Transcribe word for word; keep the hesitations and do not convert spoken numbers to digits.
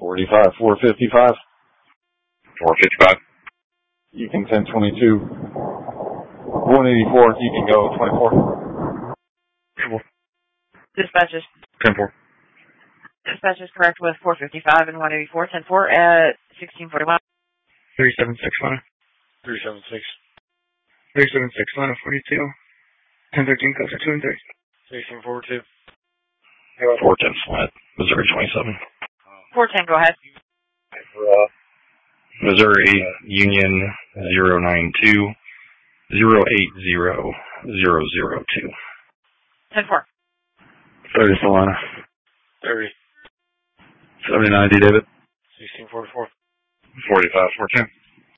forty-five, four fifty-five. four fifty-five. You can ten twenty-two. one eighty-four, you can go twenty-four. ten four. Dispatch is, ten four. dispatch is correct with four fifty-five and one eighty-four, ten four at sixteen forty-one. three seven six, line. three seven six. three seven six, line of forty-two. ten thirteen, coast two and three. sixteen forty-two. four ten, flat. Missouri twenty-seven. four ten, go ahead. Uh, Missouri Union zero nine two zero eight zero zero zero two. ten four. thirty, Solana. thirty. seventy-nine, D. David. sixteen forty-four. forty-five, four ten.